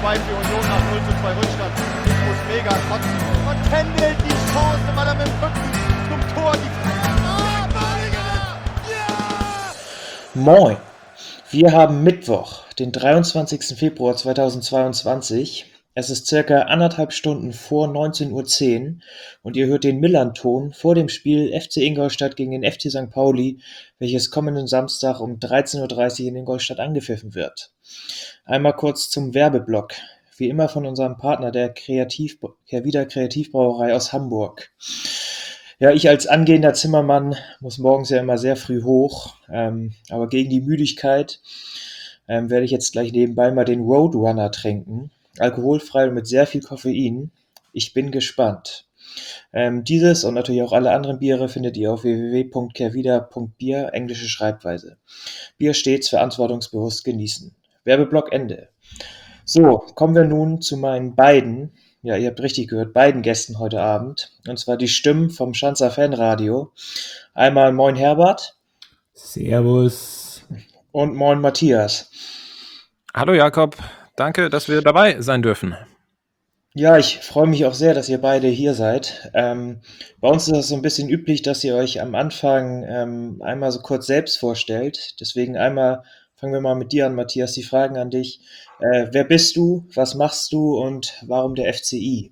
2 für Union nach 0:2 Rückstand. Nico Mega trotzdem. Und Kendall die Chance, weil er mit dem Rücken zum Tor die Moin! Wir haben Mittwoch, den 23. Februar 2022. Es ist circa 1,5 Stunden vor 19:10 Uhr und ihr hört den Millern-Ton vor dem Spiel FC Ingolstadt gegen den FC St. Pauli, welches kommenden Samstag um 13:30 Uhr in Ingolstadt angepfiffen wird. Einmal kurz zum Werbeblock. Wie immer von unserem Partner, der Kehrwieder Kreativbrauerei aus Hamburg. Ja, ich als angehender Zimmermann muss morgens ja immer sehr früh hoch, aber gegen die Müdigkeit werde ich jetzt gleich nebenbei mal den Roadrunner trinken. Alkoholfrei und mit sehr viel Koffein. Ich bin gespannt. Dieses und natürlich auch alle anderen Biere findet ihr auf www.kehrwieder.bier, englische Schreibweise. Bier stets verantwortungsbewusst genießen. Werbeblock Ende. So, kommen wir nun zu meinen beiden, ja, ihr habt richtig gehört, beiden Gästen heute Abend. Und zwar die Stimmen vom Schanzer Fanradio. Einmal Moin Herbert Servus. und Moin Matthias. Hallo Jakob, danke, dass wir dabei sein dürfen. Ja, ich freue mich auch sehr, dass ihr beide hier seid. Bei uns ist es so ein bisschen üblich, dass ihr euch am Anfang einmal so kurz selbst vorstellt. Deswegen einmal fangen wir mal mit dir an, Matthias, die Fragen an dich. Wer bist du, was machst du und warum der FCI?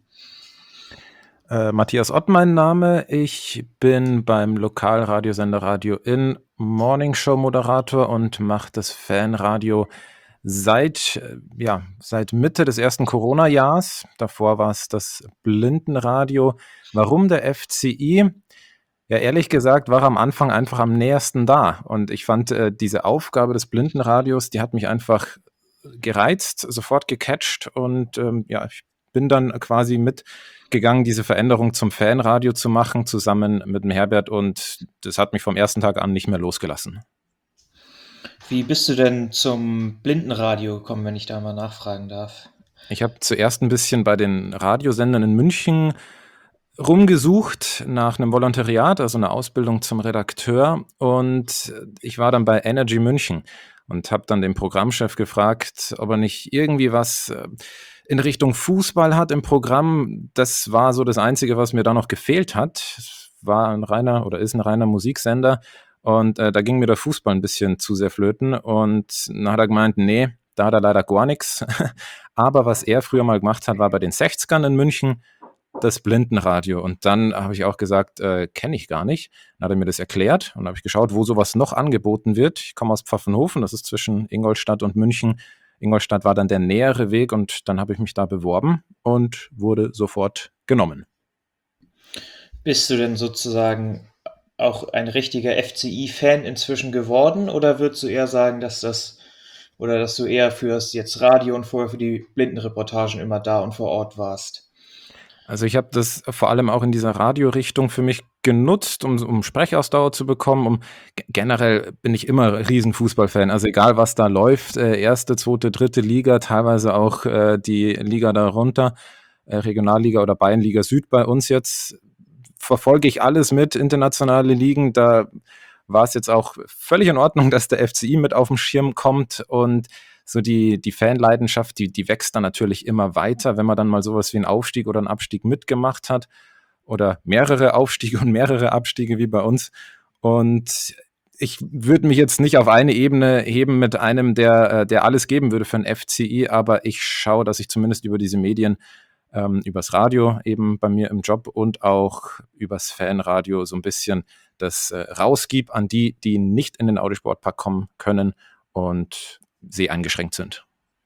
Matthias Ott mein Name, ich bin beim Lokalradiosender Radio In Morningshow-Moderator und mache das Fanradio seit Mitte des ersten Corona-Jahres. Davor war es das Blindenradio. Warum der FCI? Ja, ehrlich gesagt war er am Anfang einfach am nähersten da. Und ich fand diese Aufgabe des Blindenradios, die hat mich einfach gereizt, sofort gecatcht. Und ich bin dann quasi mitgegangen, diese Veränderung zum Fanradio zu machen, zusammen mit dem Herbert. Und das hat mich vom ersten Tag an nicht mehr losgelassen. Wie bist du denn zum Blindenradio gekommen, wenn ich da mal nachfragen darf? Ich habe zuerst ein bisschen bei den Radiosendern in München rumgesucht nach einem Volontariat, also eine Ausbildung zum Redakteur. Und ich war dann bei Energy München und habe dann den Programmchef gefragt, ob er nicht irgendwie was in Richtung Fußball hat im Programm. Das war so das Einzige, was mir da noch gefehlt hat. Es war ist ein reiner Musiksender. Und da ging mir der Fußball ein bisschen zu sehr flöten. Und dann hat er gemeint, nee, da hat er leider gar nichts. Aber was er früher mal gemacht hat, war bei den 60ern in München das Blindenradio. Und dann habe ich auch gesagt, kenne ich gar nicht. Dann hat er mir das erklärt und habe ich geschaut, wo sowas noch angeboten wird. Ich komme aus Pfaffenhofen, das ist zwischen Ingolstadt und München. Ingolstadt war dann der nähere Weg und dann habe ich mich da beworben und wurde sofort genommen. Bist du denn sozusagen auch ein richtiger FCI-Fan inzwischen geworden oder würdest du eher sagen, dass du eher fürs jetzt Radio und vorher für die Blindenreportagen immer da und vor Ort warst? Also ich habe das vor allem auch in dieser Radiorichtung für mich genutzt, um Sprechausdauer zu bekommen. Generell bin ich immer Riesenfußballfan. Also egal, was da läuft, erste, zweite, dritte Liga, teilweise auch die Liga darunter, Regionalliga oder Bayernliga Süd bei uns jetzt, verfolge ich alles mit, internationale Ligen. Da war es jetzt auch völlig in Ordnung, dass der FCI mit auf den Schirm kommt und so die Fanleidenschaft, die wächst dann natürlich immer weiter, wenn man dann mal sowas wie einen Aufstieg oder einen Abstieg mitgemacht hat oder mehrere Aufstiege und mehrere Abstiege wie bei uns. Und ich würde mich jetzt nicht auf eine Ebene heben mit einem, der alles geben würde für einen FCI, aber ich schaue, dass ich zumindest über diese Medien, übers Radio eben bei mir im Job und auch übers Fanradio so ein bisschen das rausgib an die nicht in den Audi-Sportpark kommen können und eingeschränkt sind.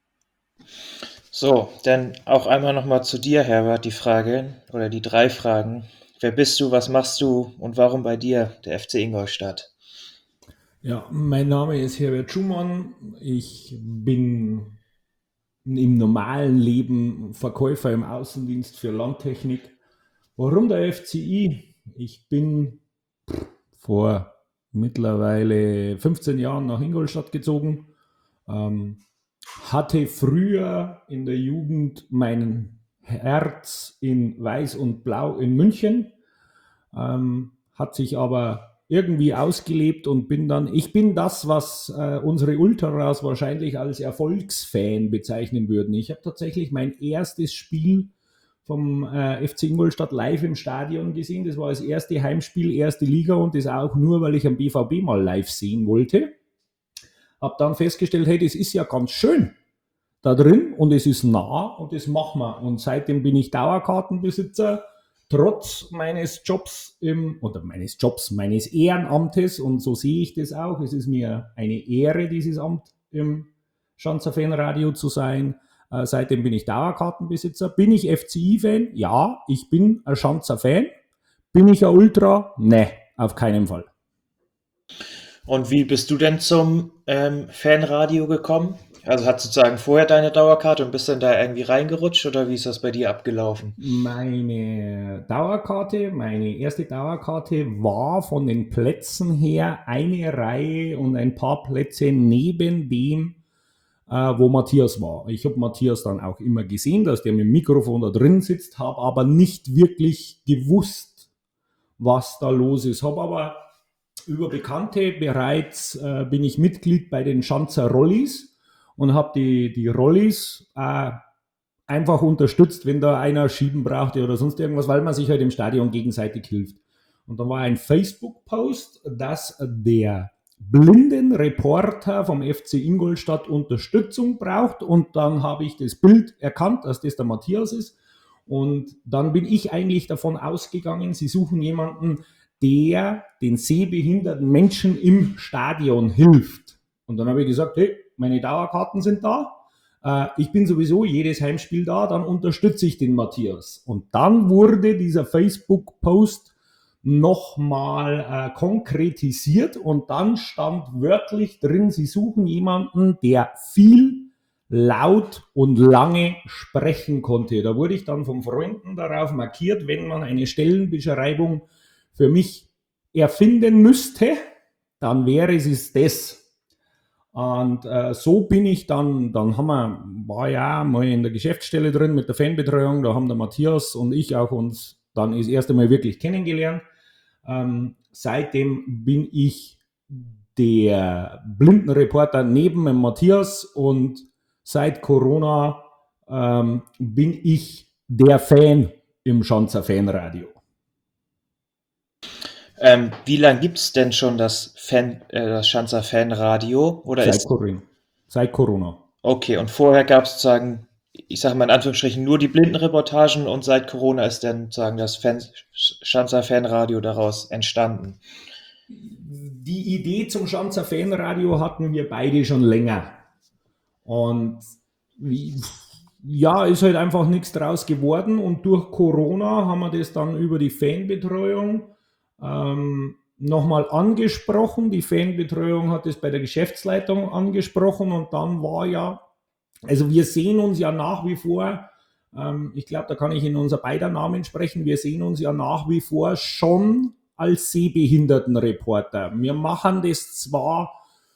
So, dann auch einmal nochmal zu dir, Herbert, die Frage oder die 3 Fragen. Wer bist du, was machst du und warum bei dir der FC Ingolstadt? Ja, mein Name ist Herbert Schumann. Ich bin im normalen Leben Verkäufer im Außendienst für Landtechnik. Warum der FCI? Ich bin vor mittlerweile 15 Jahren nach Ingolstadt gezogen. Hatte früher in der Jugend mein Herz in Weiß und Blau in München, hat sich aber irgendwie ausgelebt und ich bin das, was unsere Ultras wahrscheinlich als Erfolgsfan bezeichnen würden. Ich habe tatsächlich mein erstes Spiel vom FC Ingolstadt live im Stadion gesehen. Das war das erste Heimspiel, erste Liga und das auch nur, weil ich am BVB mal live sehen wollte. Hab dann festgestellt, hey, das ist ja ganz schön da drin und es ist nah und das machen wir. Und seitdem bin ich Dauerkartenbesitzer, trotz meines meines Ehrenamtes, und so sehe ich das auch. Es ist mir eine Ehre, dieses Amt im Schanzer Fanradio zu sein. Seitdem bin ich Dauerkartenbesitzer. Bin ich FCI-Fan? Ja, ich bin ein Schanzer Fan. Bin ich ein Ultra? Nee, auf keinen Fall. Und wie bist du denn zum Fanradio gekommen? Also hat sozusagen vorher deine Dauerkarte und bist dann da irgendwie reingerutscht oder wie ist das bei dir abgelaufen? Meine erste Dauerkarte war von den Plätzen her eine Reihe und ein paar Plätze neben dem, wo Matthias war. Ich habe Matthias dann auch immer gesehen, dass der mit dem Mikrofon da drin sitzt, habe aber nicht wirklich gewusst, was da los ist. Habe aber über Bekannte bereits bin ich Mitglied bei den Schanzer Rollis und habe die Rollis einfach unterstützt, wenn da einer schieben brauchte oder sonst irgendwas, weil man sich halt im Stadion gegenseitig hilft. Und dann war ein Facebook-Post, dass der Blindenreporter vom FC Ingolstadt Unterstützung braucht, und dann habe ich das Bild erkannt, dass das der Matthias ist, und dann bin ich eigentlich davon ausgegangen, sie suchen jemanden, der den sehbehinderten Menschen im Stadion hilft. Und dann habe ich gesagt, hey, meine Dauerkarten sind da, ich bin sowieso jedes Heimspiel da, dann unterstütze ich den Matthias. Und dann wurde dieser Facebook-Post nochmal konkretisiert und dann stand wörtlich drin, sie suchen jemanden, der viel, laut und lange sprechen konnte. Da wurde ich dann von Freunden darauf markiert, wenn man eine Stellenbeschreibung für mich erfinden müsste, dann wäre es das. Und so bin ich dann war ja mal in der Geschäftsstelle drin mit der Fanbetreuung, da haben der Matthias und ich auch uns dann das erste Mal wirklich kennengelernt. Seitdem bin ich der Blindenreporter neben dem Matthias und seit Corona bin ich der Fan im Schanzer Fanradio. Wie lange gibt es denn schon das Schanzer Fanradio? Oder Seit Corona. Okay, und vorher gab es sozusagen, ich sage mal in Anführungsstrichen, nur die Blindenreportagen und seit Corona ist dann sozusagen das Schanzer Fanradio daraus entstanden. Die Idee zum Schanzer Fanradio hatten wir beide schon länger. Und ja, ist halt einfach nichts draus geworden. Und durch Corona haben wir das dann über die Fanbetreuung nochmal angesprochen. Die Fanbetreuung hat es bei der Geschäftsleitung angesprochen und dann war ja, also wir sehen uns ja nach wie vor, ich glaube, da kann ich in unser beider Namen sprechen, wir sehen uns ja nach wie vor schon als Sehbehindertenreporter. Wir machen das zwar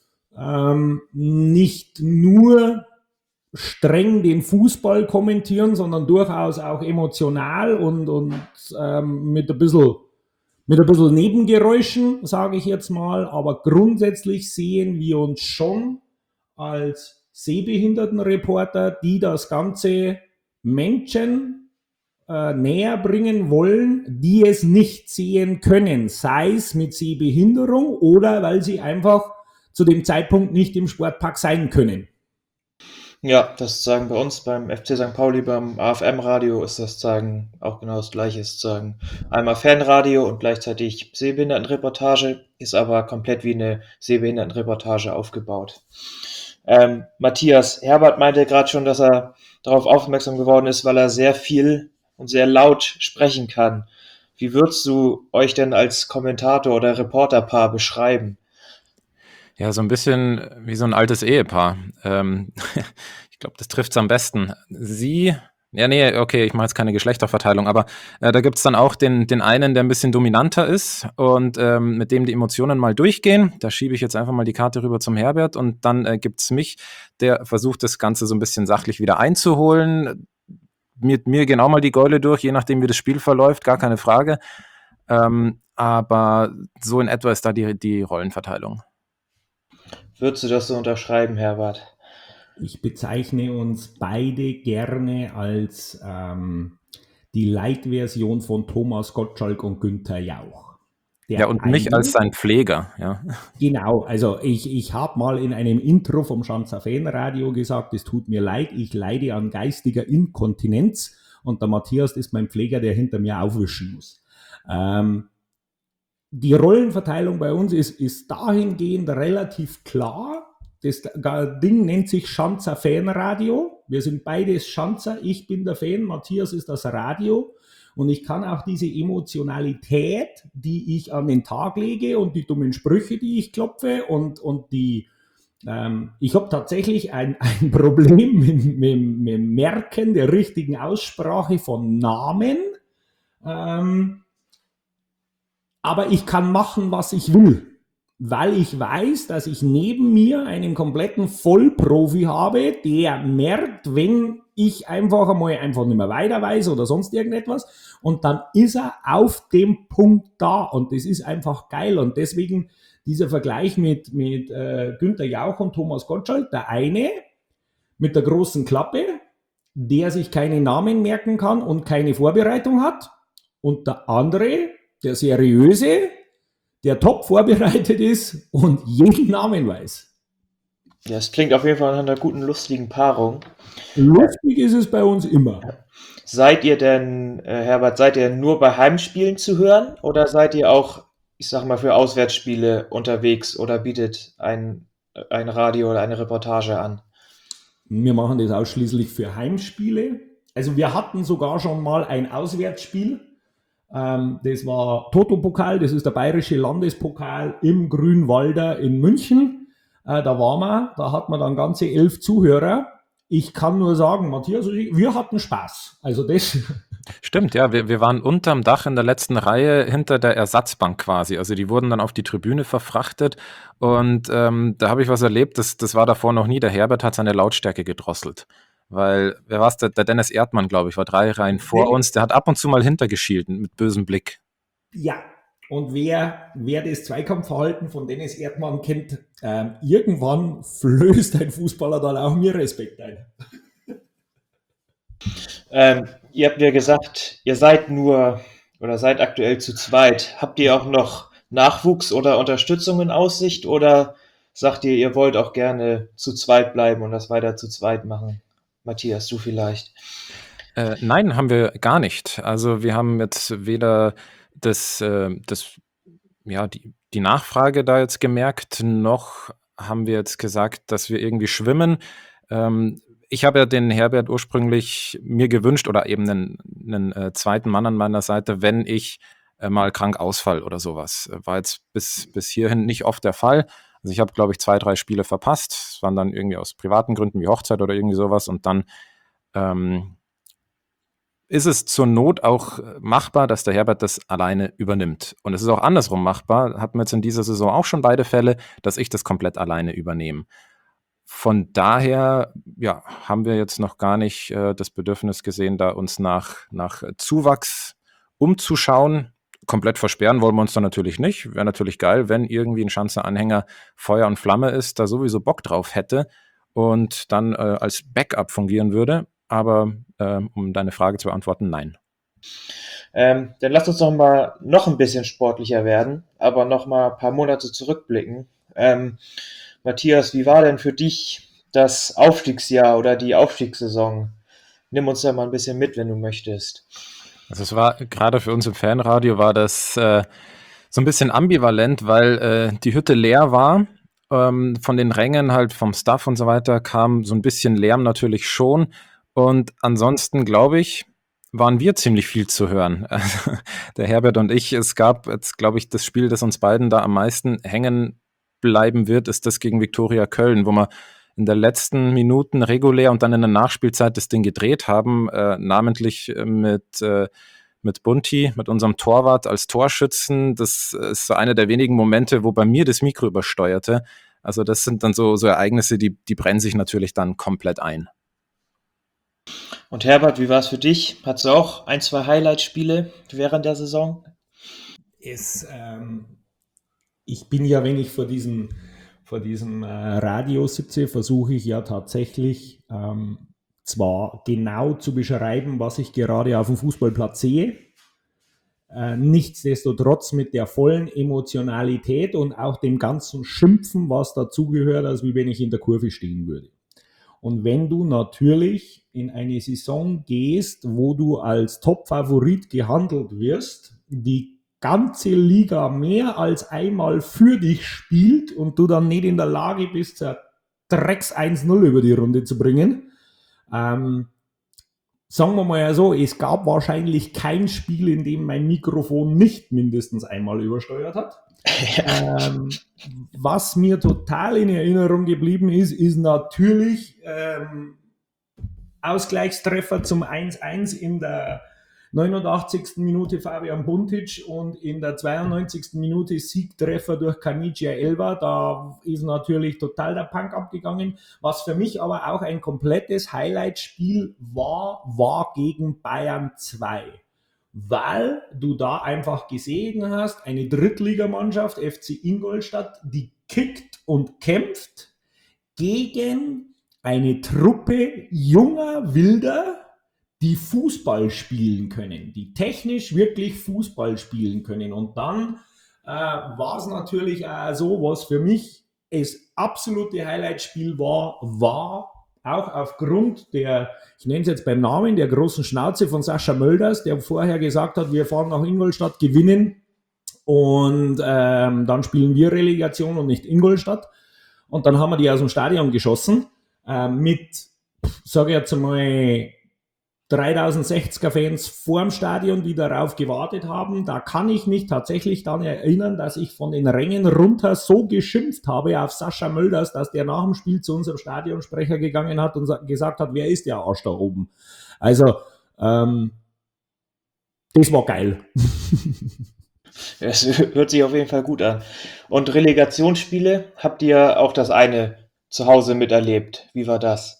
nicht nur streng den Fußball kommentieren, sondern durchaus auch emotional und mit ein bisschen Nebengeräuschen, sage ich jetzt mal, aber grundsätzlich sehen wir uns schon als Sehbehindertenreporter, die das Ganze Menschen näher bringen wollen, die es nicht sehen können, sei es mit Sehbehinderung oder weil sie einfach zu dem Zeitpunkt nicht im Sportpark sein können. Ja, das sozusagen bei uns beim FC St. Pauli, beim AFM-Radio ist das sozusagen auch genau das Gleiche. Sozusagen einmal Fanradio und gleichzeitig Sehbehindertenreportage, ist aber komplett wie eine Sehbehindertenreportage aufgebaut. Matthias, Herbert meinte gerade schon, dass er darauf aufmerksam geworden ist, weil er sehr viel und sehr laut sprechen kann. Wie würdest du euch denn als Kommentator oder Reporterpaar beschreiben? Ja, so ein bisschen wie so ein altes Ehepaar. Ich glaube, das trifft's am besten. Okay, ich mache jetzt keine Geschlechterverteilung, aber da gibt's dann auch den einen, der ein bisschen dominanter ist und mit dem die Emotionen mal durchgehen. Da schiebe ich jetzt einfach mal die Karte rüber zum Herbert und dann gibt's mich, der versucht, das Ganze so ein bisschen sachlich wieder einzuholen. Mit mir genau mal die Gäule durch, je nachdem, wie das Spiel verläuft, gar keine Frage. aber so in etwa ist da die Rollenverteilung. Würdest du das so unterschreiben, Herbert? Ich bezeichne uns beide gerne als die Light-Version von Thomas Gottschalk und Günther Jauch. Ja, und mich als sein Pfleger, ja. Genau, also ich habe mal in einem Intro vom Schanzer Fanradio gesagt, es tut mir leid, ich leide an geistiger Inkontinenz und der Matthias ist mein Pfleger, der hinter mir aufwischen muss. Die Rollenverteilung bei uns ist dahingehend relativ klar. Das Ding nennt sich Schanzer Fanradio. Wir sind beides Schanzer. Ich bin der Fan, Matthias ist das Radio. Und ich kann auch diese Emotionalität, die ich an den Tag lege und die dummen Sprüche, die ich klopfe und die, ich habe tatsächlich ein Problem mit Merken der richtigen Aussprache von Namen. Aber ich kann machen, was ich will, weil ich weiß, dass ich neben mir einen kompletten Vollprofi habe, der merkt, wenn ich einfach nicht mehr weiter weiß oder sonst irgendetwas, und dann ist er auf dem Punkt da und das ist einfach geil. Und deswegen dieser Vergleich mit Günther Jauch und Thomas Gottschalk, der eine mit der großen Klappe, der sich keine Namen merken kann und keine Vorbereitung hat, und der andere, der seriöse, der top vorbereitet ist und jeden Namen weiß. Ja, es klingt auf jeden Fall nach einer guten, lustigen Paarung. Lustig ist es bei uns immer. Seid ihr denn, Herbert, seid ihr nur bei Heimspielen zu hören oder seid ihr auch, ich sag mal, für Auswärtsspiele unterwegs oder bietet ein Radio oder eine Reportage an? Wir machen das ausschließlich für Heimspiele. Also wir hatten sogar schon mal ein Auswärtsspiel. Das war Toto-Pokal, das ist der bayerische Landespokal im Grünwalder in München. Da waren wir, da hat man dann ganze 11 Zuhörer. Ich kann nur sagen, Matthias, wir hatten Spaß. Also das. Stimmt, ja, wir waren unterm Dach in der letzten Reihe hinter der Ersatzbank quasi. Also die wurden dann auf die Tribüne verfrachtet und da habe ich was erlebt, das war davor noch nie. Der Herbert hat seine Lautstärke gedrosselt. Weil, wer war es? Der Dennis Erdmann, glaube ich, war 3 Reihen vor uns. Der hat ab und zu mal hintergeschielt mit bösem Blick. Ja, und wer das Zweikampfverhalten von Dennis Erdmann kennt, irgendwann flößt ein Fußballer dann auch mir Respekt ein. Ihr habt ja gesagt, ihr seid nur oder seid aktuell zu zweit. Habt ihr auch noch Nachwuchs oder Unterstützung in Aussicht oder sagt ihr, ihr wollt auch gerne zu zweit bleiben und das weiter zu zweit machen? Matthias, du vielleicht. Nein, haben wir gar nicht. Also wir haben jetzt weder die Nachfrage da jetzt gemerkt, noch haben wir jetzt gesagt, dass wir irgendwie schwimmen. Ich habe ja den Herbert ursprünglich mir gewünscht oder eben einen zweiten Mann an meiner Seite, wenn ich mal krank ausfall oder sowas. War jetzt bis hierhin nicht oft der Fall. Also ich habe, glaube ich, 2, 3 Spiele verpasst. Es waren dann irgendwie aus privaten Gründen wie Hochzeit oder irgendwie sowas. Und dann ist es zur Not auch machbar, dass der Herbert das alleine übernimmt. Und es ist auch andersrum machbar, hatten wir jetzt in dieser Saison auch schon beide Fälle, dass ich das komplett alleine übernehme. Von daher haben wir jetzt noch gar nicht das Bedürfnis gesehen, da uns nach Zuwachs umzuschauen. Komplett versperren wollen wir uns da natürlich nicht. Wäre natürlich geil, wenn irgendwie ein Schanzer Anhänger Feuer und Flamme ist, da sowieso Bock drauf hätte und dann als Backup fungieren würde. Aber um deine Frage zu beantworten, nein. Dann lass uns noch ein bisschen sportlicher werden, aber noch mal ein paar Monate zurückblicken. Matthias, wie war denn für dich das Aufstiegsjahr oder die Aufstiegssaison? Nimm uns da mal ein bisschen mit, wenn du möchtest. Also es war gerade für uns im Fanradio war das so ein bisschen ambivalent, weil die Hütte leer war. Von den Rängen halt vom Staff und so weiter kam so ein bisschen Lärm natürlich schon. Und ansonsten, glaube ich, waren wir ziemlich viel zu hören. Also, der Herbert und ich, es gab jetzt, glaube ich, das Spiel, das uns beiden da am meisten hängen bleiben wird, ist das gegen Viktoria Köln, wo wir in der letzten Minuten regulär und dann in der Nachspielzeit das Ding gedreht haben, namentlich mit Bunti, mit unserem Torwart als Torschützen. Das ist so einer der wenigen Momente, wo bei mir das Mikro übersteuerte. Also das sind dann so Ereignisse, die brennen sich natürlich dann komplett ein. Und Herbert, wie war es für dich? Hattest du auch 1, 2 Highlight-Spiele während der Saison? es, ich bin ja, wenn ich vor diesem Radio sitze, versuche ich ja tatsächlich zwar genau zu beschreiben, was ich gerade auf dem Fußballplatz sehe, nichtsdestotrotz mit der vollen Emotionalität und auch dem ganzen Schimpfen, was dazugehört, als wie wenn ich in der Kurve stehen würde. Und wenn du natürlich in eine Saison gehst, wo du als Top-Favorit gehandelt wirst, die ganze Liga mehr als einmal für dich spielt und du dann nicht in der Lage bist, ein Drecks 1-0 über die Runde zu bringen, sagen wir mal so, es gab wahrscheinlich kein Spiel, in dem mein Mikrofon nicht mindestens einmal übersteuert hat. Was mir total in Erinnerung geblieben ist natürlich Ausgleichstreffer zum 1-1 in der 89. Minute Fabian Buntic und in der 92. Minute Siegtreffer durch Kanija Elba. Da ist natürlich total der Punk abgegangen. Was für mich aber auch ein komplettes Highlight-Spiel war gegen Bayern 2. Weil du da einfach gesehen hast, eine Drittligamannschaft, FC Ingolstadt, die kickt und kämpft gegen eine Truppe junger Wilder, die Fußball spielen können, die technisch wirklich Fußball spielen können. Und dann war es natürlich auch so, was für mich das absolute Highlightspiel war auch aufgrund der, ich nenne es jetzt beim Namen, der großen Schnauze von Sascha Mölders, der vorher gesagt hat, wir fahren nach Ingolstadt, gewinnen und dann spielen wir Relegation und nicht Ingolstadt. Und dann haben wir die aus dem Stadion geschossen mit, sage ich jetzt mal, 3060er Fans vorm Stadion, die darauf gewartet haben. Da kann ich mich tatsächlich dann erinnern, dass ich von den Rängen runter so geschimpft habe auf Sascha Mölders, dass der nach dem Spiel zu unserem Stadionsprecher gegangen hat und gesagt hat, wer ist der Arsch da oben? Also, das war geil. Es hört sich auf jeden Fall gut an. Und Relegationsspiele, habt ihr auch das eine zu Hause miterlebt? Wie war das?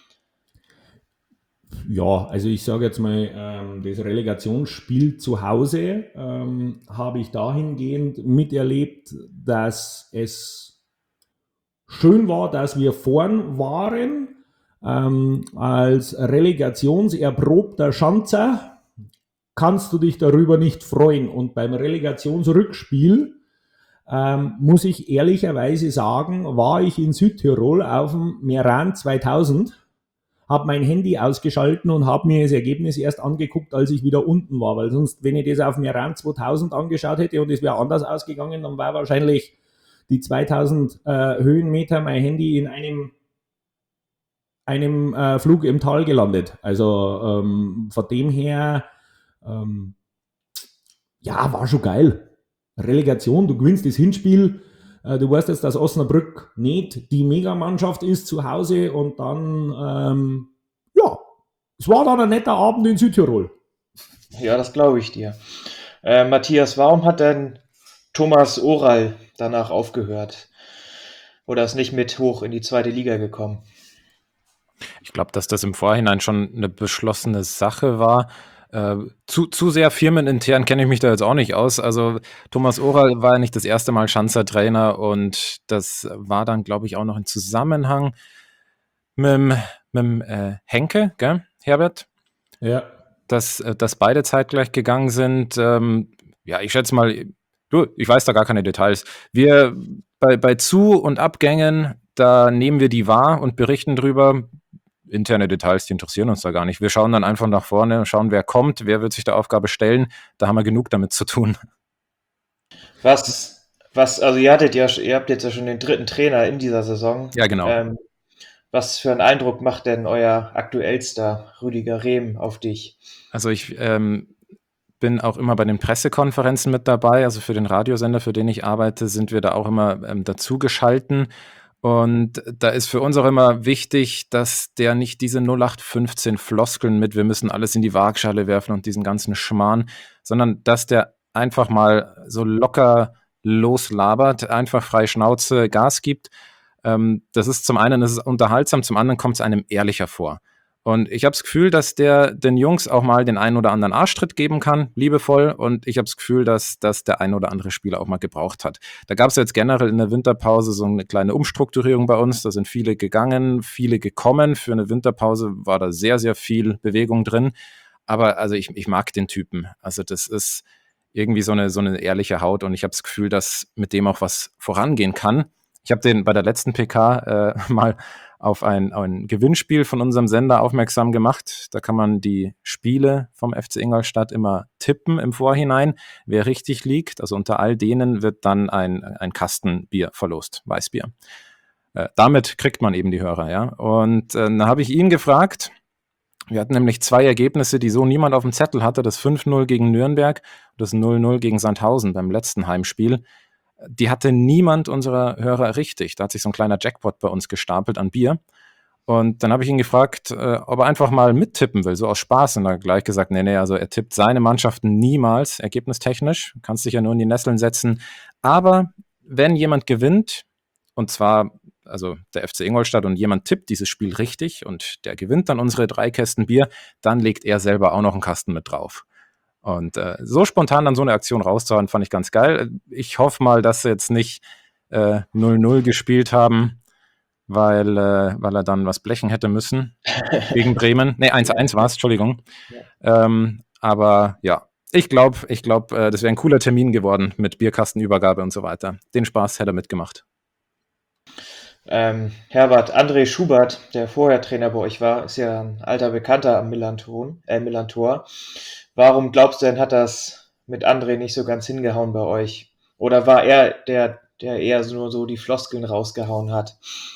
Ja, also ich sage jetzt mal, das Relegationsspiel zu Hause habe ich dahingehend miterlebt, dass es schön war, dass wir vorn waren. Als relegationserprobter Schanzer kannst du dich darüber nicht freuen. Und beim Relegationsrückspiel muss ich ehrlicherweise sagen, war ich in Südtirol auf dem Meran 2000, habe mein Handy ausgeschalten und habe mir das Ergebnis erst angeguckt, als ich wieder unten war, weil sonst, wenn ich das auf dem Meran 2000 angeschaut hätte und es wäre anders ausgegangen, dann war wahrscheinlich die 2000 Höhenmeter mein Handy in einem Flug im Tal gelandet. Also von dem her, ja, war schon geil. Relegation, du gewinnst das Hinspiel, du weißt jetzt, dass Osnabrück nicht die Megamannschaft ist zu Hause und dann, ja, es war dann ein netter Abend in Südtirol. Ja, das glaube ich dir. Matthias, warum hat denn Thomas Oral danach aufgehört? Oder ist nicht mit hoch in die zweite Liga gekommen? Ich glaube, dass das im Vorhinein schon eine beschlossene Sache war. Zu sehr firmenintern kenne ich mich da jetzt auch nicht aus. Also Thomas Oral war ja nicht das erste Mal Schanzer Trainer und das war dann, glaube ich, auch noch im Zusammenhang mit dem Henke, gell, Herbert? Ja. Dass beide zeitgleich gegangen sind. Ja, ich schätze mal, ich weiß da gar keine Details. Wir bei Zu- und Abgängen, da nehmen wir die wahr und berichten drüber. Interne Details, die interessieren uns da gar nicht. Wir schauen dann einfach nach vorne, schauen, wer kommt, wer wird sich der Aufgabe stellen. Da haben wir genug damit zu tun. Also ihr habt jetzt ja schon den dritten Trainer in dieser Saison. Ja, genau. Was für einen Eindruck macht denn euer aktuellster Rüdiger Rehm auf dich? Also ich bin auch immer bei den Pressekonferenzen mit dabei. Also für den Radiosender, für den ich arbeite, sind wir da auch immer dazu geschalten. Und da ist für uns auch immer wichtig, dass der nicht diese 0815 Floskeln mit, wir müssen alles in die Waagschale werfen und diesen ganzen Schmarrn, sondern dass der einfach mal so locker loslabert, einfach frei Schnauze Gas gibt. Das ist zum einen, das ist unterhaltsam, zum anderen kommt es einem ehrlicher vor. Und ich habe das Gefühl, dass der den Jungs auch mal den einen oder anderen Arschtritt geben kann, liebevoll. Und ich habe das Gefühl, dass der ein oder andere Spieler auch mal gebraucht hat. Da gab es jetzt generell in der Winterpause so eine kleine Umstrukturierung bei uns. Da sind viele gegangen, viele gekommen. Für eine Winterpause war da sehr, sehr viel Bewegung drin. Aber also ich mag den Typen. Also das ist irgendwie so eine ehrliche Haut. Und ich habe das Gefühl, dass mit dem auch was vorangehen kann. Ich habe den bei der letzten PK mal auf ein Gewinnspiel von unserem Sender aufmerksam gemacht. Da kann man die Spiele vom FC Ingolstadt immer tippen im Vorhinein, wer richtig liegt. Also unter all denen wird dann ein Kasten Bier verlost, Weißbier. Damit kriegt man eben die Hörer, ja. Und dann habe ich ihn gefragt. Wir hatten nämlich 2 Ergebnisse, die so niemand auf dem Zettel hatte. Das 5-0 gegen Nürnberg und das 0-0 gegen Sandhausen beim letzten Heimspiel. Die hatte niemand unserer Hörer richtig. Da hat sich so ein kleiner Jackpot bei uns gestapelt an Bier. Und dann habe ich ihn gefragt, ob er einfach mal mittippen will, so aus Spaß. Und er hat gleich gesagt, nee, also er tippt seine Mannschaften niemals, ergebnistechnisch. Kannst dich ja nur in die Nesseln setzen. Aber wenn jemand gewinnt, und zwar also der FC Ingolstadt, und jemand tippt dieses Spiel richtig und der gewinnt dann unsere 3 Kästen Bier, dann legt er selber auch noch einen Kasten mit drauf. Und so spontan dann so eine Aktion rauszuhauen, fand ich ganz geil. Ich hoffe mal, dass sie jetzt nicht 0-0 gespielt haben, weil er dann was blechen hätte müssen gegen Bremen. Ne, 1-1 war es, Entschuldigung. Ja. Aber ja, ich glaube, das wäre ein cooler Termin geworden mit Bierkastenübergabe und so weiter. Den Spaß hätte er mitgemacht. Herbert, André Schubert, der vorher Trainer bei euch war, ist ja ein alter Bekannter am Millantor. Warum glaubst du denn, hat das mit André nicht so ganz hingehauen bei euch? Oder war er der eher nur so die Floskeln rausgehauen hat?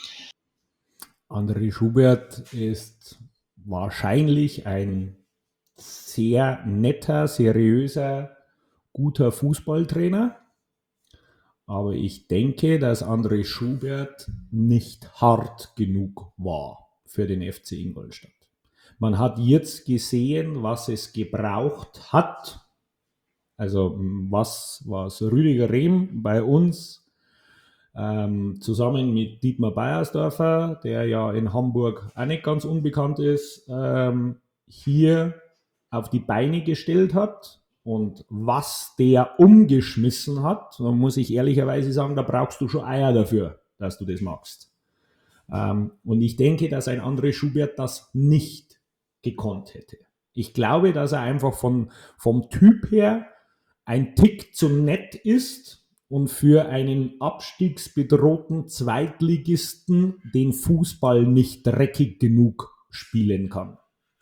André Schubert ist wahrscheinlich ein sehr netter, seriöser, guter Fußballtrainer. Aber ich denke, dass André Schubert nicht hart genug war für den FC Ingolstadt. Man hat jetzt gesehen, was es gebraucht hat. Also was Rüdiger Rehm bei uns zusammen mit Dietmar Beiersdorfer, der ja in Hamburg auch nicht ganz unbekannt ist, hier auf die Beine gestellt hat. Und was der umgeschmissen hat, dann muss ich ehrlicherweise sagen, da brauchst du schon Eier dafür, dass du das machst. Und ich denke, dass ein André Schubert das nicht gekonnt hätte. Ich glaube, dass er einfach vom Typ her ein Tick zu nett ist und für einen abstiegsbedrohten Zweitligisten den Fußball nicht dreckig genug spielen kann.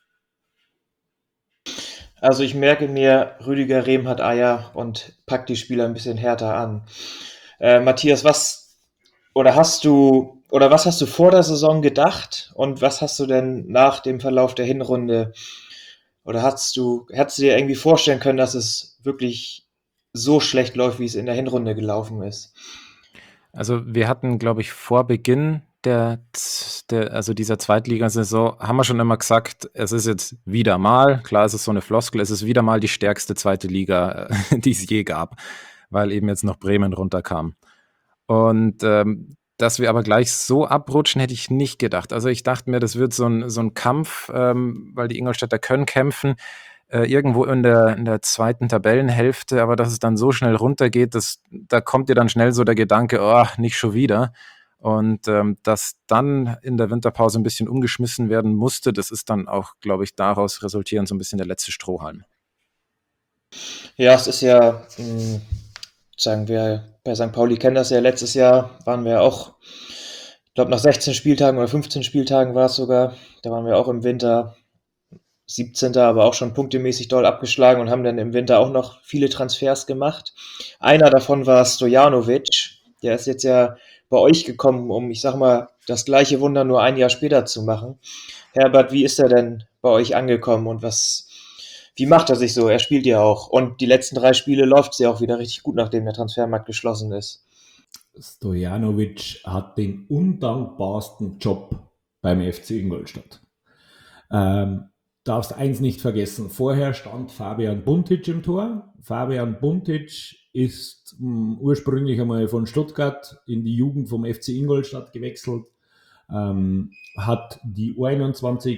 Also ich merke mir, Rüdiger Rehm hat Eier und packt die Spieler ein bisschen härter an. Matthias, was hast du vor der Saison gedacht und was hast du denn nach dem Verlauf der Hinrunde oder hättest du dir irgendwie vorstellen können, dass es wirklich so schlecht läuft, wie es in der Hinrunde gelaufen ist? Also wir hatten, glaube ich, vor Beginn also dieser Zweitligasaison, haben wir schon immer gesagt, es ist jetzt wieder mal, klar, es ist so eine Floskel, es ist wieder mal die stärkste zweite Liga, die es je gab, weil eben jetzt noch Bremen runterkam. Und dass wir aber gleich so abrutschen, hätte ich nicht gedacht. Also ich dachte mir, das wird so ein Kampf, weil die Ingolstädter können kämpfen, irgendwo in der zweiten Tabellenhälfte, aber dass es dann so schnell runtergeht, da kommt dir dann schnell so der Gedanke, oh, nicht schon wieder. Und dass dann in der Winterpause ein bisschen umgeschmissen werden musste, das ist dann auch, glaube ich, daraus resultierend so ein bisschen der letzte Strohhalm. Ja, es ist ja, sagen wir, bei St. Pauli kennen das ja, letztes Jahr waren wir auch, ich glaube nach 16 Spieltagen oder 15 Spieltagen war es sogar, da waren wir auch im Winter 17., aber auch schon punktemäßig doll abgeschlagen und haben dann im Winter auch noch viele Transfers gemacht. Einer davon war Stojanovic, der ist jetzt ja bei euch gekommen, um, ich sag mal, das gleiche Wunder nur ein Jahr später zu machen. Herbert, wie ist er denn bei euch angekommen und wie macht er sich so? Er spielt ja auch. Und die letzten 3 Spiele läuft es ja auch wieder richtig gut, nachdem der Transfermarkt geschlossen ist. Stojanovic hat den undankbarsten Job beim FC Ingolstadt. Darfst eins nicht vergessen, vorher stand Fabian Buntic im Tor. Fabian Buntic ist ursprünglich einmal von Stuttgart in die Jugend vom FC Ingolstadt gewechselt, hat die U21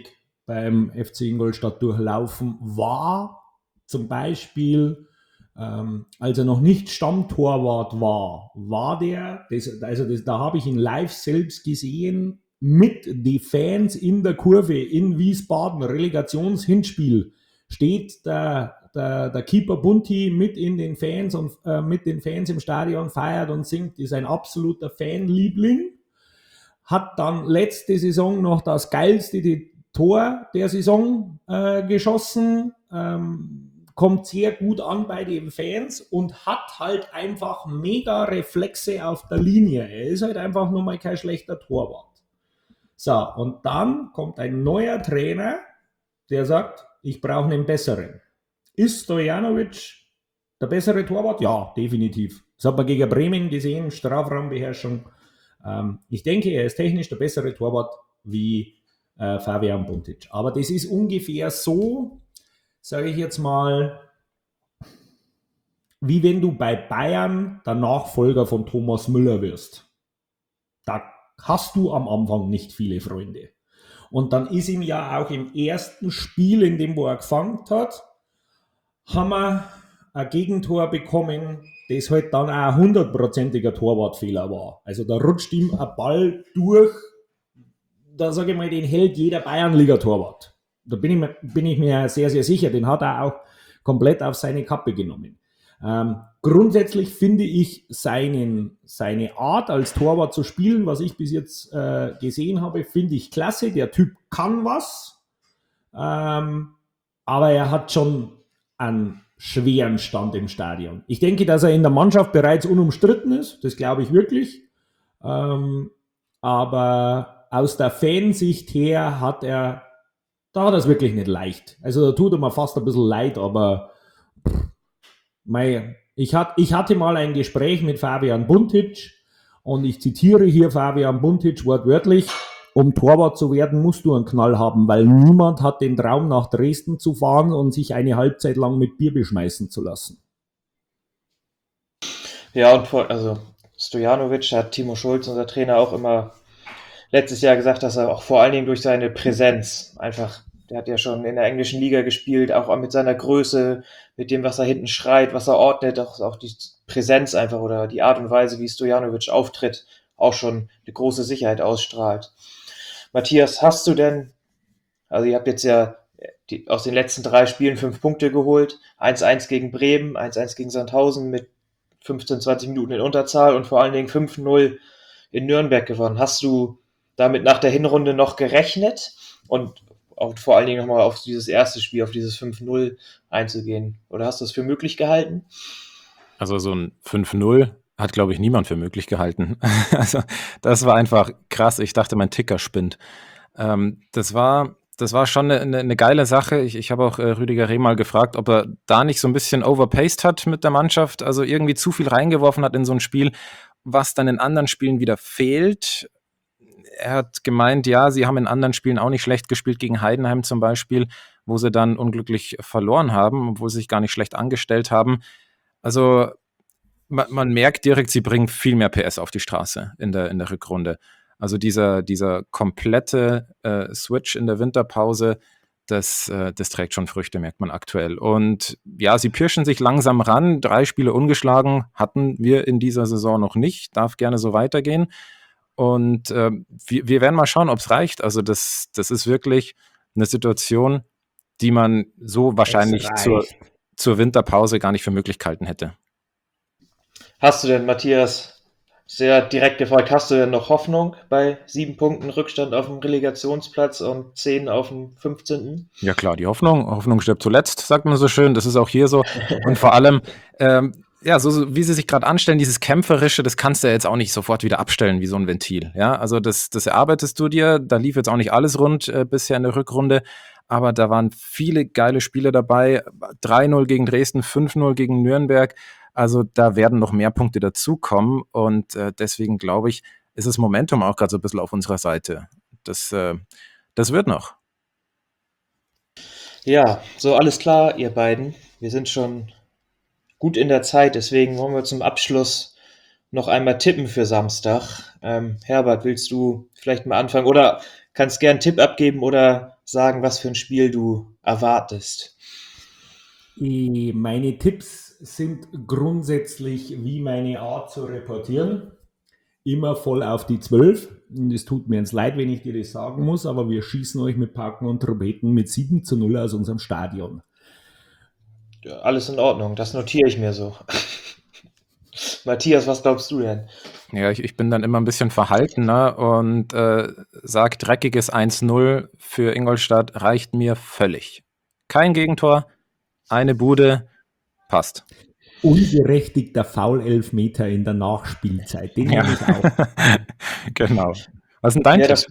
beim FC Ingolstadt durchlaufen, war zum Beispiel, als er noch nicht Stammtorwart war der, da habe ich ihn live selbst gesehen, mit den Fans in der Kurve in Wiesbaden, Relegationshinspiel, steht der Keeper Bunti mit in den Fans und mit den Fans im Stadion, feiert und singt, ist ein absoluter Fanliebling. Hat dann letzte Saison noch das geilste Tor der Saison geschossen, kommt sehr gut an bei den Fans und hat halt einfach mega Reflexe auf der Linie. Er ist halt einfach nur mal kein schlechter Torwart. So, und dann kommt ein neuer Trainer, der sagt, ich brauche einen besseren. Ist Stojanovic der bessere Torwart? Ja, definitiv. Das hat man gegen Bremen gesehen, Strafraumbeherrschung. Ich denke, er ist technisch der bessere Torwart wie Fabian Buntic. Aber das ist ungefähr so, sage ich jetzt mal, wie wenn du bei Bayern der Nachfolger von Thomas Müller wirst. Da hast du am Anfang nicht viele Freunde. Und dann ist ihm ja auch im ersten Spiel, in dem wo er gefangen hat, haben wir ein Gegentor bekommen, das halt dann auch ein 100%iger Torwartfehler war. Also da rutscht ihm ein Ball durch, da sage ich mal, den hält jeder Bayernliga-Torwart. Da bin ich mir sehr, sehr sicher. Den hat er auch komplett auf seine Kappe genommen. Grundsätzlich finde ich seine Art als Torwart zu spielen, was ich bis jetzt gesehen habe, finde ich klasse. Der Typ kann was, aber er hat schon einen schweren Stand im Stadion. Ich denke, dass er in der Mannschaft bereits unumstritten ist, das glaube ich wirklich. Aber aus der Fansicht her hat er es wirklich nicht leicht. Also da tut er mir fast ein bisschen leid, aber ich hatte mal ein Gespräch mit Fabian Buntic und ich zitiere hier Fabian Buntic wortwörtlich: Um Torwart zu werden, musst du einen Knall haben, weil niemand hat den Traum, nach Dresden zu fahren und sich eine Halbzeit lang mit Bier beschmeißen zu lassen. Ja, und also Stojanovic hat Timo Schulz, unser Trainer, auch immer letztes Jahr gesagt, dass er auch vor allen Dingen durch seine Präsenz einfach, der hat ja schon in der englischen Liga gespielt, auch mit seiner Größe, mit dem, was er hinten schreit, was er ordnet, auch die Präsenz einfach oder die Art und Weise, wie Stojanovic auftritt, auch schon eine große Sicherheit ausstrahlt. Matthias, hast du denn, also ihr habt jetzt ja aus den letzten 3 Spielen 5 Punkte geholt, 1-1 gegen Bremen, 1-1 gegen Sandhausen mit 15, 20 Minuten in Unterzahl und vor allen Dingen 5-0 in Nürnberg gewonnen. Hast du damit nach der Hinrunde noch gerechnet und auch vor allen Dingen nochmal auf dieses erste Spiel, auf dieses 5-0 einzugehen? Oder hast du es für möglich gehalten? Also so ein 5-0 hat, glaube ich, niemand für möglich gehalten. Also das war einfach krass. Ich dachte, mein Ticker spinnt. Das war schon eine geile Sache. Ich habe auch Rüdiger Rehm mal gefragt, ob er da nicht so ein bisschen overpaced hat mit der Mannschaft, also irgendwie zu viel reingeworfen hat in so ein Spiel, was dann in anderen Spielen wieder fehlt. Er hat gemeint, ja, sie haben in anderen Spielen auch nicht schlecht gespielt, gegen Heidenheim zum Beispiel, wo sie dann unglücklich verloren haben, obwohl sie sich gar nicht schlecht angestellt haben. Also man merkt direkt, sie bringen viel mehr PS auf die Straße in der Rückrunde. Also dieser komplette Switch in der Winterpause, das trägt schon Früchte, merkt man aktuell. Und ja, sie pirschen sich langsam ran. 3 Spiele ungeschlagen hatten wir in dieser Saison noch nicht. Darf gerne so weitergehen. Und wir werden mal schauen, ob es reicht. Also das ist wirklich eine Situation, die man so wahrscheinlich zur Winterpause gar nicht für möglich gehalten hätte. Hast du denn, Matthias, sehr direkt gefragt, hast du denn noch Hoffnung bei 7 Punkten Rückstand auf dem Relegationsplatz und 10 auf dem 15.? Ja klar, die Hoffnung stirbt zuletzt, sagt man so schön. Das ist auch hier so. Und vor allem, ja, so wie sie sich gerade anstellen, dieses Kämpferische, das kannst du ja jetzt auch nicht sofort wieder abstellen wie so ein Ventil. Ja, also das erarbeitest du dir. Da lief jetzt auch nicht alles rund bisher in der Rückrunde, aber da waren viele geile Spiele dabei. 3-0 gegen Dresden, 5-0 gegen Nürnberg. Also da werden noch mehr Punkte dazukommen und deswegen glaube ich, ist das Momentum auch gerade so ein bisschen auf unserer Seite. Das wird noch. Ja, so alles klar, ihr beiden. Wir sind schon gut in der Zeit, deswegen wollen wir zum Abschluss noch einmal tippen für Samstag. Herbert, willst du vielleicht mal anfangen oder kannst gern einen Tipp abgeben oder sagen, was für ein Spiel du erwartest. Meine Tipps sind grundsätzlich wie meine Art zu reportieren. Immer voll auf die 12. Und es tut mir jetzt leid, wenn ich dir das sagen muss, aber wir schießen euch mit Packen und Trompeten mit 7:0 aus unserem Stadion. Ja, alles in Ordnung, das notiere ich mir so. Matthias, was glaubst du denn? Ja, ich bin dann immer ein bisschen verhaltener und sage, dreckiges 1:0 für Ingolstadt reicht mir völlig. Kein Gegentor, eine Bude, passt. Unberechtigter Foul-Elfmeter in der Nachspielzeit. Den Ja. nehme ich auch. Genau. Was ist denn dein Ja, Tipp?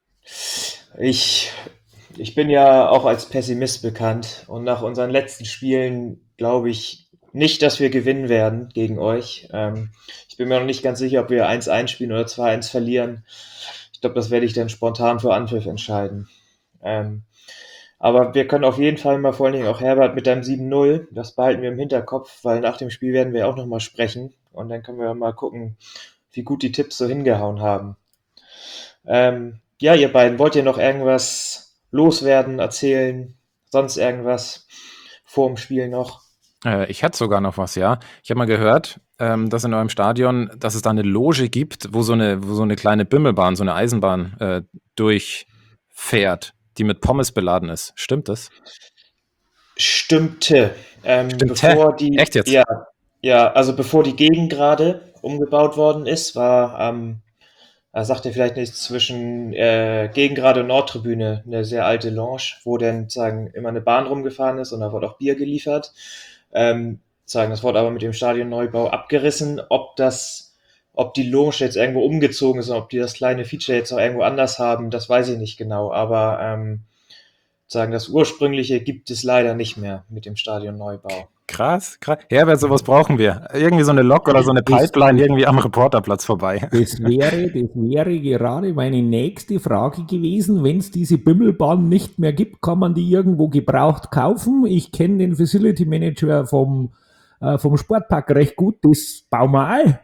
ich bin ja auch als Pessimist bekannt und nach unseren letzten Spielen glaube ich nicht, dass wir gewinnen werden gegen euch. Ich bin mir noch nicht ganz sicher, ob wir 1-1 spielen oder 2-1 verlieren. Ich glaube, das werde ich dann spontan vor Anpfiff entscheiden. Aber wir können auf jeden Fall mal, vor allen Dingen auch Herbert, mit deinem 7-0, das behalten wir im Hinterkopf, weil nach dem Spiel werden wir auch nochmal sprechen und dann können wir mal gucken, wie gut die Tipps so hingehauen haben. Ja, ihr beiden, wollt ihr noch irgendwas loswerden, erzählen, sonst irgendwas vor dem Spiel noch? Ich hätte sogar noch was, ja. Ich habe mal gehört, dass in eurem Stadion, dass es da eine Loge gibt, wo so eine kleine Bimmelbahn, so eine Eisenbahn durchfährt, die mit Pommes beladen ist. Stimmt das? Stimmte. Stimmte? Bevor die, Echt jetzt? also bevor die Gegend gerade umgebaut worden ist, war sagt ihr vielleicht nichts, zwischen Gegengrade und Nordtribüne eine sehr alte Lounge, wo dann sagen immer eine Bahn rumgefahren ist und da wurde auch Bier geliefert. Das wurde aber mit dem Stadionneubau abgerissen. Ob die Lounge jetzt irgendwo umgezogen ist und ob die das kleine Feature jetzt noch irgendwo anders haben, das weiß ich nicht genau. Aber das Ursprüngliche gibt es leider nicht mehr mit dem Stadionneubau. Krass, krass. Herbert, sowas brauchen wir. Irgendwie so eine Lok oder so eine Pipeline irgendwie am Reporterplatz vorbei. Das wäre gerade meine nächste Frage gewesen. Wenn es diese Bimmelbahn nicht mehr gibt, kann man die irgendwo gebraucht kaufen? Ich kenne den Facility Manager vom Sportpark recht gut. Das bauen wir ein.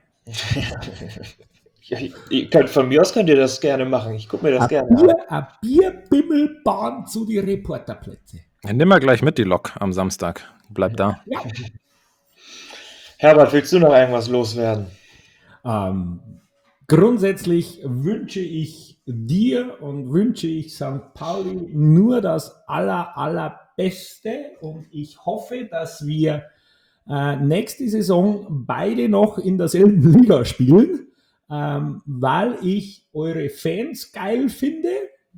Von mir aus könnt ihr das gerne machen. Ich gucke mir das gerne an. Eine Bierbimmelbahn zu den Reporterplätzen. Nimm mal gleich mit die Lok am Samstag. Bleib da. Ja. Herbert, willst du noch irgendwas loswerden? Grundsätzlich wünsche ich dir und wünsche ich St. Pauli nur das Allerbeste und ich hoffe, dass wir nächste Saison beide noch in derselben Liga spielen, weil ich eure Fans geil finde,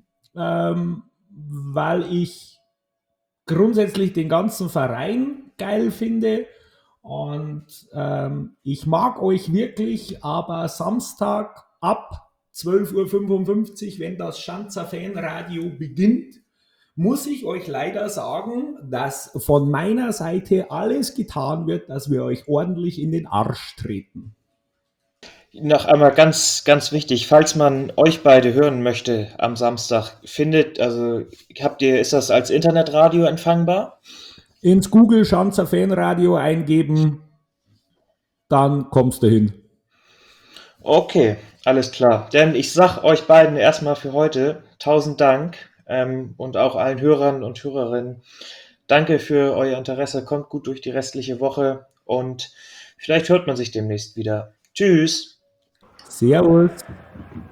weil ich grundsätzlich den ganzen Verein geil finde und ich mag euch wirklich, aber Samstag ab 12:55 Uhr, wenn das Schanzer Fanradio beginnt, muss ich euch leider sagen, dass von meiner Seite alles getan wird, dass wir euch ordentlich in den Arsch treten. Noch einmal ganz, ganz wichtig, falls man euch beide hören möchte am Samstag, ist das als Internetradio empfangbar? Ins Google Schanzer Fanradio eingeben, dann kommst du hin. Okay, alles klar. Denn ich sag euch beiden erstmal für heute 1000 Dank und auch allen Hörern und Hörerinnen. Danke für euer Interesse, kommt gut durch die restliche Woche und vielleicht hört man sich demnächst wieder. Tschüss! Servus!